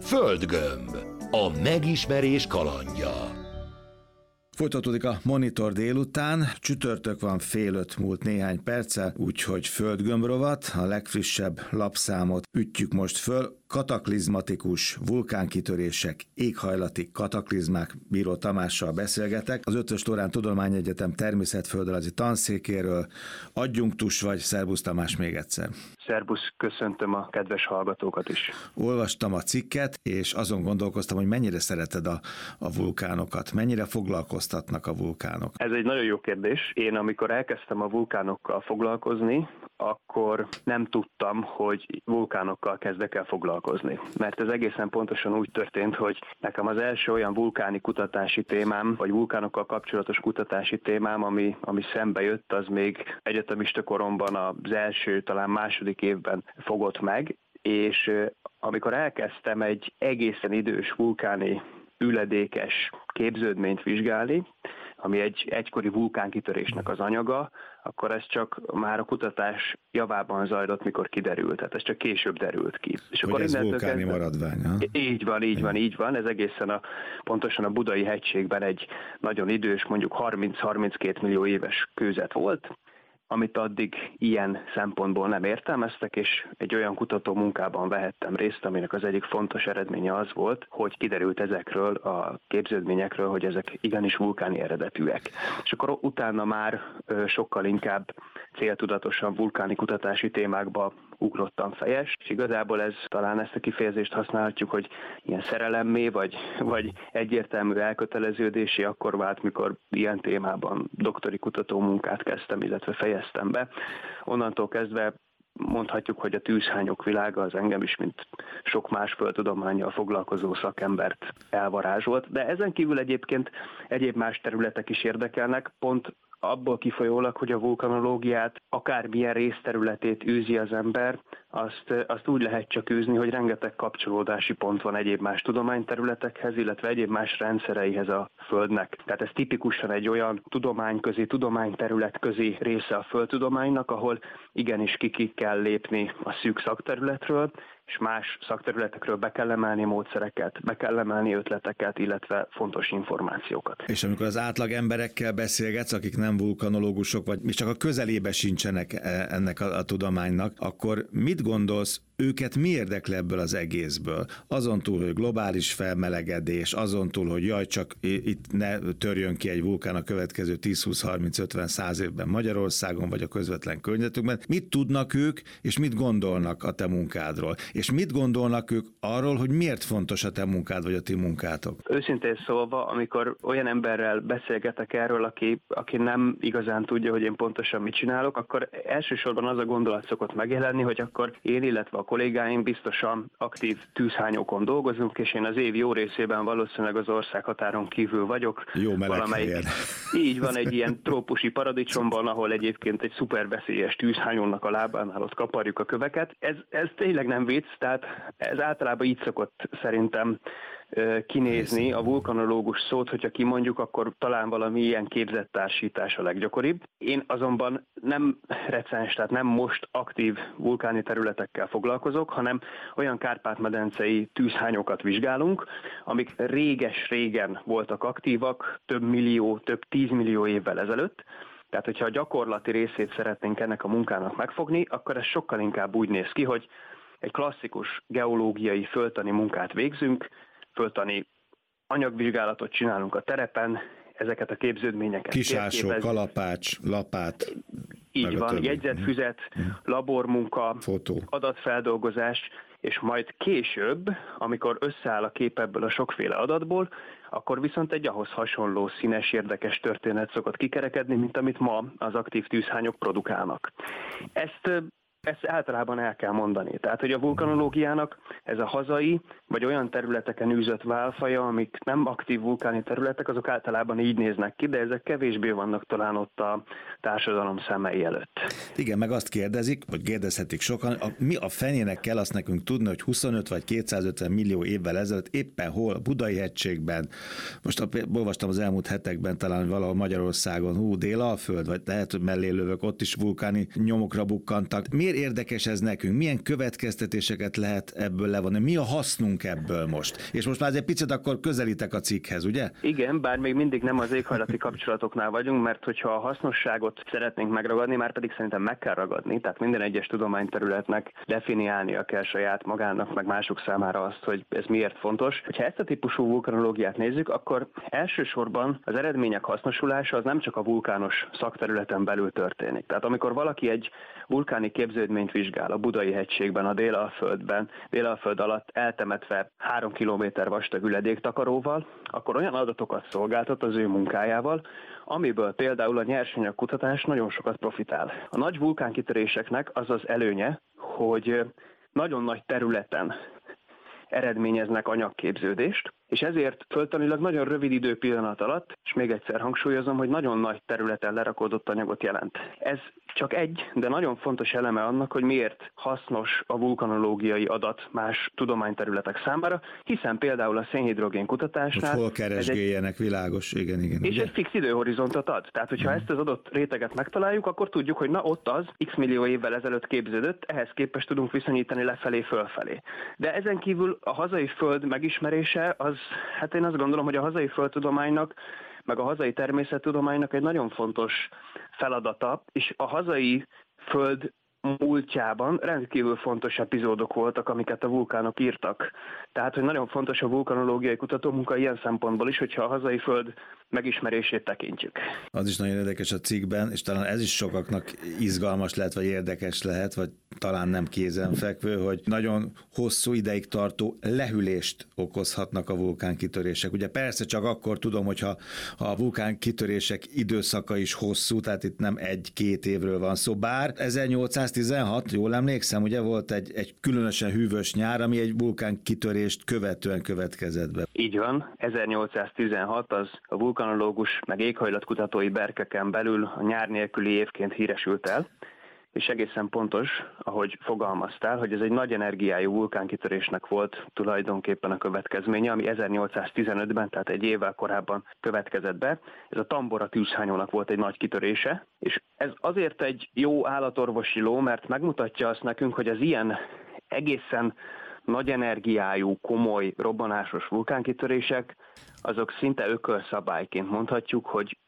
Földgömb. A megismerés kalandja. Folytatódik a Monitor délután, csütörtök van, 4:30 múlt néhány perccel, úgyhogy Földgömb rovat, a legfrissebb lapszámot ütjük most föl. Kataklizmatikus vulkánkitörések, éghajlati kataklizmák, Bíró Tamással beszélgetek. Az Eötvös Loránd Tudományegyetem természetföldrajzi tanszékéről. Adjunktus vagy, szerbusz Tamás még egyszer. Szerbusz, köszöntöm a kedves hallgatókat is. Olvastam a cikket, és azon gondolkoztam, hogy mennyire szereted a vulkánokat, mennyire foglalkoztatnak a vulkánok. Ez egy nagyon jó kérdés. Én amikor elkezdtem a vulkánokkal foglalkozni, akkor nem tudtam, hogy vulkánokkal kezdek el foglalkozni. Mert ez egészen pontosan úgy történt, hogy nekem az első olyan vulkáni kutatási témám, vagy vulkánokkal kapcsolatos kutatási témám, ami szembe jött, az még egyetemista koromban az első, talán második évben fogott meg, és amikor elkezdtem egy egészen idős vulkáni üledékes képződményt vizsgálni, ami egy egykori vulkánkitörésnek az anyaga, akkor ez csak már a kutatás javában zajlott, mikor kiderült, tehát ez csak később derült ki. És hogy akkor ez vulkáni maradvány, ha? Így van. Ez egészen pontosan a Budai hegységben egy nagyon idős, mondjuk 30-32 millió éves kőzet volt, amit addig ilyen szempontból nem értelmeztek, és egy olyan kutató munkában vehettem részt, aminek az egyik fontos eredménye az volt, hogy kiderült ezekről a képződményekről, hogy ezek igenis vulkáni eredetűek. És akkor utána már sokkal inkább céltudatosan vulkáni kutatási témákba ugrottam fejes, és igazából talán ezt a kifejezést használhatjuk, hogy ilyen szerelemmé, vagy egyértelmű elköteleződésé akkor vált, mikor ilyen témában doktori kutatómunkát kezdtem, illetve fejeztem be. Onnantól kezdve mondhatjuk, hogy a tűzhányok világa az engem is, mint sok más földtudománnyal foglalkozó szakembert elvarázsolt, de ezen kívül egyébként egyéb más területek is érdekelnek, pont abból kifolyólag, hogy a vulkanológiát akármilyen részterületét űzi az ember, azt úgy lehet csak űzni, hogy rengeteg kapcsolódási pont van egyéb más tudományterületekhez, illetve egyéb más rendszereihez a Földnek. Tehát ez tipikusan egy olyan tudományterület közé része a földtudománynak, ahol igenis ki kell lépni a szűk szakterületről, és más szakterületekről be kell emelni módszereket, be kell emelni ötleteket, illetve fontos információkat. És amikor az átlag emberekkel beszélgetsz, akik nem vulkanológusok, vagy még csak a közelébe sincsenek ennek a tudománynak, akkor mit gondolsz, őket mi érdekli ebből az egészből? Azon túl, hogy globális felmelegedés, azon túl, hogy jaj, csak itt ne törjön ki egy vulkán a következő 10-20-30-50-100 évben Magyarországon, vagy a közvetlen környezetükben. Mit tudnak ők, és mit gondolnak a te munkádról? És mit gondolnak ők arról, hogy miért fontos a te munkád, vagy a ti munkátok? Őszintén szólva, amikor olyan emberrel beszélgetek erről, aki nem igazán tudja, hogy én pontosan mit csinálok, akkor elsősorban az a gondolat szokott megjelenni, hogy akkor én, illetve a kollégáim biztosan aktív tűzhányókon dolgozunk, és én az év jó részében valószínűleg az országhatáron kívül vagyok. Jó meleg helyen. Így van, egy ilyen trópusi paradicsomban, ahol egyébként egy szuperveszélyes tűzhányónak a lábánál ott kaparjuk a köveket. Ez tényleg nem vicc, tehát ez általában így szokott szerintem kinézni a vulkanológus szót, hogyha kimondjuk, akkor talán valami ilyen képzettársítás a leggyakoribb. Én azonban nem recens, tehát nem most aktív vulkáni területekkel foglalkozok, hanem olyan Kárpát-medencei tűzhányokat vizsgálunk, amik régen voltak aktívak, több 10 millió évvel ezelőtt. Tehát, hogyha a gyakorlati részét szeretnénk ennek a munkának megfogni, akkor ez sokkal inkább úgy néz ki, hogy egy klasszikus geológiai földtani munkát végzünk, földtani anyagvizsgálatot csinálunk a terepen, ezeket a képződményeket kisások, kalapács, lapát. Így van, jegyzetfüzet, labormunka, fotó, adatfeldolgozás, és majd később, amikor összeáll a kép ebből a sokféle adatból, akkor viszont egy ahhoz hasonló színes, érdekes történet szokott kikerekedni, mint amit ma az aktív tűzhányok produkálnak. Ezt általában el kell mondani. Tehát, hogy a vulkanológiának ez a hazai, vagy olyan területeken űzött válfaja, amik nem aktív vulkáni területek, azok általában így néznek ki, de ezek kevésbé vannak talán ott a társadalom szemei előtt. Igen, meg azt kérdezik, vagy kérdezhetik sokan, mi a fenének kell azt nekünk tudni, hogy 25 vagy 250 millió évvel ezelőtt éppen hol, a Budai hegységben, most olvastam az elmúlt hetekben talán valahol Magyarországon, Dél-Alföld, vagy lehet, hogy mellé lövök, ott is vulkáni nyomokra bukkantak. Miért érdekes ez nekünk? Milyen következtetéseket lehet ebből levonni? Mi a hasznunk ebből most? És most már egy picit akkor közelítek a cikkhez, ugye? Igen, bár még mindig nem az éghajlati kapcsolatoknál vagyunk, mert hogyha a hasznosságot szeretnénk megragadni, már pedig szerintem meg kell ragadni, tehát minden egyes tudományterületnek definiálnia kell saját magának, meg mások számára azt, hogy ez miért fontos. Ha ezt a típusú vulkanológiát nézzük, akkor elsősorban az eredmények hasznosulása az nem csak a vulkános szakterületen belül történik. Tehát amikor valaki egy vulkáni képződményt vizsgál a Budai hegységben, a Délalföld alatt eltemetve 3 kilométer vastag üledéktakaróval, akkor olyan adatokat szolgáltat az ő munkájával, amiből például a nyersanyagkutatás nagyon sokat profitál. A nagy vulkánkitöréseknek az az előnye, hogy nagyon nagy területen eredményeznek anyagképződést, és ezért földtanilag nagyon rövid időpillanat alatt, és még egyszer hangsúlyozom, hogy nagyon nagy területen lerakódott anyagot jelent. Ez csak egy, de nagyon fontos eleme annak, hogy miért hasznos a vulkanológiai adat más tudományterületek számára, hiszen például a szénhidrogén kutatásnál... Hogy hol keresgéljenek, világos, igen. És ugye? egy fix időhorizontot ad. Tehát, hogyha ezt az adott réteget megtaláljuk, akkor tudjuk, hogy na ott az x millió évvel ezelőtt képződött, ehhez képest tudunk viszonyítani lefelé, fölfelé. De ezen kívül a hazai föld megismerése, hát én azt gondolom, hogy a hazai földtudománynak, meg a hazai természettudománynak egy nagyon fontos feladata, és a hazai föld múltjában rendkívül fontos epizódok voltak, amiket a vulkánok írtak. Tehát, hogy nagyon fontos a vulkanológiai kutatómunka ilyen szempontból is, hogyha a hazai föld megismerését tekintjük. Az is nagyon érdekes a cikkben, és talán ez is sokaknak izgalmas lehet, vagy érdekes lehet, vagy talán nem kézenfekvő, hogy nagyon hosszú ideig tartó lehűlést okozhatnak a vulkánkitörések. Ugye persze csak akkor tudom, hogyha a vulkánkitörések időszaka is hosszú, tehát itt nem 1-2 évről van szó, bár 1816, jól emlékszem, ugye volt egy különösen hűvös nyár, ami egy vulkánkitörést követően következett be. Így van, 1816 az a vulkanológus meg éghajlatkutatói berkeken belül a nyár nélküli évként híresült el, és egészen pontos, ahogy fogalmaztál, hogy ez egy nagy energiájú vulkánkitörésnek volt tulajdonképpen a következménye, ami 1815-ben, tehát egy évvel korábban következett be. Ez a Tambora tűzhányónak volt egy nagy kitörése, és ez azért egy jó állatorvosi ló, mert megmutatja azt nekünk, hogy az ilyen egészen nagy energiájú, komoly, robbanásos vulkánkitörések, azok szinte ökölszabályként mondhatjuk, hogy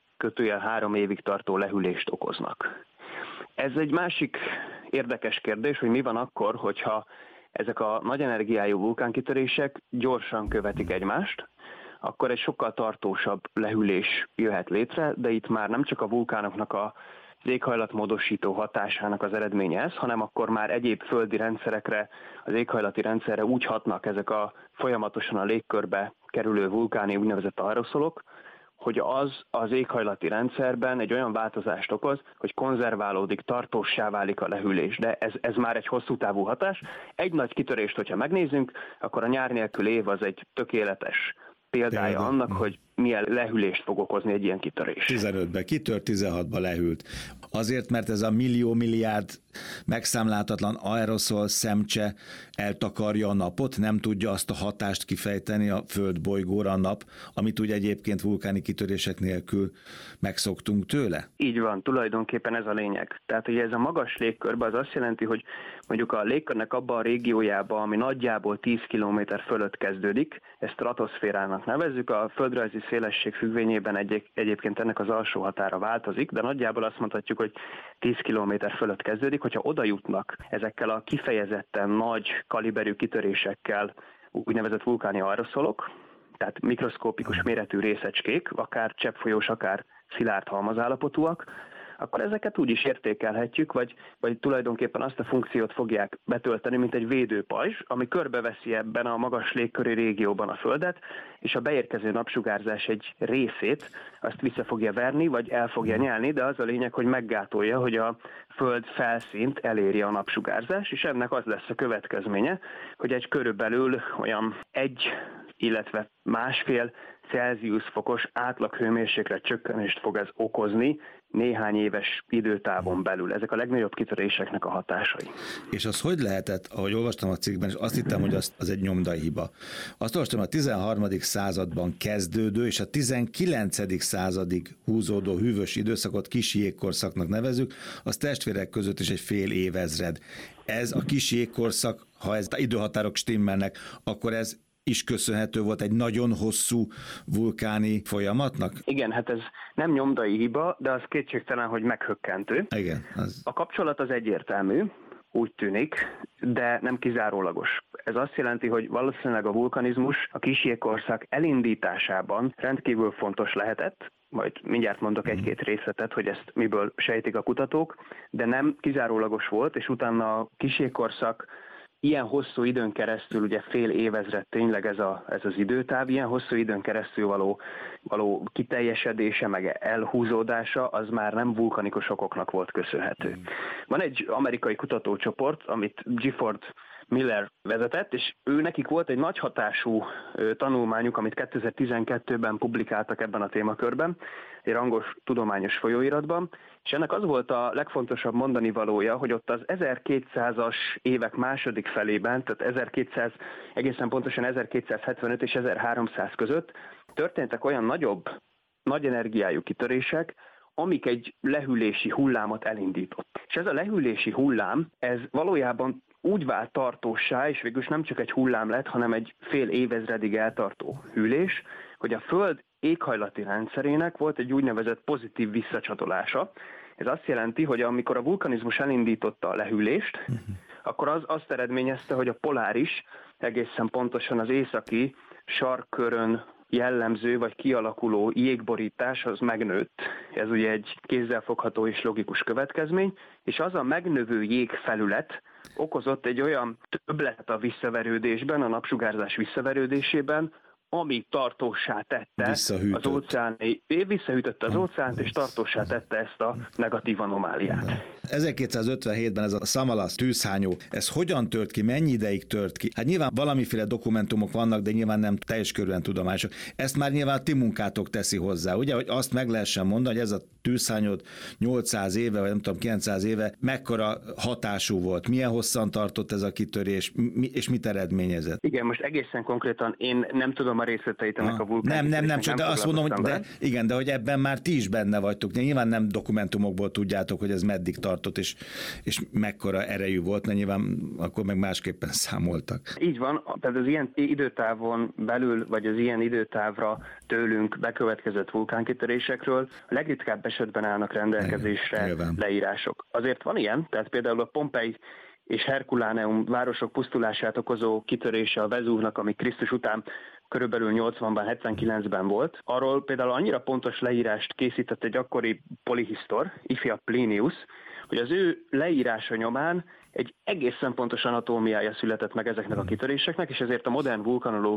1-3 évig tartó lehűlést okoznak. Ez egy másik érdekes kérdés, hogy mi van akkor, hogyha ezek a nagy energiájú vulkánkitörések gyorsan követik egymást, akkor egy sokkal tartósabb lehűlés jöhet létre, de itt már nem csak a vulkánoknak az éghajlatmódosító hatásának az eredménye ez, hanem akkor már egyéb földi rendszerekre, az éghajlati rendszerre úgy hatnak ezek a folyamatosan a légkörbe kerülő vulkáni úgynevezett aeroszolok, hogy az éghajlati rendszerben egy olyan változást okoz, hogy konzerválódik, tartóssá válik a lehűlés. De ez már egy hosszú távú hatás. Egy nagy kitörést, hogyha megnézzünk, akkor a nyár nélkül év az egy tökéletes példája annak, hogy milyen lehűlést fog okozni egy ilyen kitörés. 15-ben kitört, 16-ban lehűlt. Azért, mert ez a millió-milliárd megszámláltatlan aeroszol szemcse eltakarja a napot, nem tudja azt a hatást kifejteni a földbolygóra a nap, amit úgy egyébként vulkáni kitörések nélkül megszoktunk tőle? Így van, tulajdonképpen ez a lényeg. Tehát, hogy ez a magas légkörben az azt jelenti, hogy mondjuk a légkörnek abban a régiójában, ami nagyjából 10 km fölött kezdődik, ezt stratoszférának nevezzük, a földrajzi szélesség függvényében egyébként ennek az alsó határa változik, de nagyjából azt mondhatjuk, hogy 10 km fölött kezdődik, hogyha oda jutnak ezekkel a kifejezetten nagy kaliberű kitörésekkel úgynevezett vulkáni aeroszolok, tehát mikroszkópikus méretű részecskék, akár cseppfolyós, akár szilárd halmazállapotúak, akkor ezeket úgy is értékelhetjük, vagy tulajdonképpen azt a funkciót fogják betölteni, mint egy védőpajzs, ami körbeveszi ebben a magas légköri régióban a Földet, és a beérkező napsugárzás egy részét azt vissza fogja verni, vagy el fogja nyelni, de az a lényeg, hogy meggátolja, hogy a Föld felszínt eléri a napsugárzás, és ennek az lesz a következménye, hogy egy körülbelül olyan 1 illetve 1,5 Celsius fokos átlaghőmérséklet csökkenést fog ez okozni néhány éves időtávon belül. Ezek a legnagyobb kitöréseknek a hatásai. És az hogy lehetett, ahogy olvastam a cikkben, és azt hittem, hogy az egy nyomdai hiba. Azt olvastam, a 13. században kezdődő és a 19. századig húzódó hűvös időszakot kis jégkorszaknak nevezzük, az testvérek között is egy fél évezred. Ez a kis jégkorszak, ha ez időhatárok stimmelnek, akkor ez is köszönhető volt egy nagyon hosszú vulkáni folyamatnak? Igen, hát ez nem nyomdai hiba, de az kétségtelen, hogy meghökkentő. Igen. A kapcsolat az egyértelmű, úgy tűnik, de nem kizárólagos. Ez azt jelenti, hogy valószínűleg a vulkanizmus a kis jégkorszak elindításában rendkívül fontos lehetett, majd mindjárt mondok egy-két részletet, hogy ezt miből sejtik a kutatók, de nem kizárólagos volt, és utána a kis jégkorszak ilyen hosszú időn keresztül, ugye fél évezred tényleg ez az időtáv, ilyen hosszú időn keresztül való kiteljesedése, meg elhúzódása, az már nem vulkanikus okoknak volt köszönhető. Van egy amerikai kutatócsoport, amit Gifford Miller vezetett, és nekik volt egy nagy hatású tanulmányuk, amit 2012-ben publikáltak ebben a témakörben, egy rangos tudományos folyóiratban, és ennek az volt a legfontosabb mondani valója, hogy ott az 1200-as évek második felében, tehát egészen pontosan 1275 és 1300 között történtek olyan nagy energiájú kitörések, amik egy lehűlési hullámot elindított. És ez a lehűlési hullám, ez valójában úgy vált tartóssá, és végülis nem csak egy hullám lett, hanem egy fél évezredig eltartó hűlés, hogy a Föld éghajlati rendszerének volt egy úgynevezett pozitív visszacsatolása. Ez azt jelenti, hogy amikor a vulkanizmus elindította a lehűlést, akkor az azt eredményezte, hogy a poláris, egészen pontosan az északi sarkkörön jellemző vagy kialakuló jégborítás az megnőtt. Ez ugye egy kézzelfogható és logikus következmény, és az a megnövő jégfelület okozott egy olyan többlet a visszaverődésben, a napsugárzás visszaverődésében, ami tartóssá tette az óceáni, visszahűtötte az óceánt, és tartóssá tette ezt a negatív anomáliát. 1257-ben ez a Samalas tűzhányó, ez hogyan tört ki, mennyi ideig tört ki? Hát nyilván valamiféle dokumentumok vannak, de nyilván nem teljes körülön tudományosok. Ezt már nyilván a ti munkátok teszi hozzá, ugye, hogy azt meg lehessen mondani, hogy ez a tűzhányó 800 éve, vagy nem tudom, 900 éve mekkora hatású volt, milyen hosszan tartott ez a kitörés, és mit eredményezett? Igen, most egészen konkrétan én nem tudom a részleteit ennek a vulkánitörésnek. Nem, csak de azt mondom, hogy de hogy ebben már ti is benne vagytok. Nyilván nem dokumentumokból tudjátok, hogy ez meddig tartott, és mekkora erejű volt, mert nyilván akkor meg másképpen számoltak. Így van, tehát az ilyen időtávon belül, vagy az ilyen időtávra tőlünk bekövetkezett vulkánkitörésekről a legritkább esetben állnak rendelkezésre leírások. Azért van ilyen, tehát például a Pompei és Herculaneum városok pusztulását okozó kitörése a Vezúvnak, ami Krisztus után körülbelül 80-ban, 79-ben volt. Arról például annyira pontos leírást készített egy akkori polihisztor, ifjabb Plinius, hogy az ő leírása nyomán egy egészen pontos anatómiája született meg ezeknek a kitöréseknek, és ezért a modern vulkanológia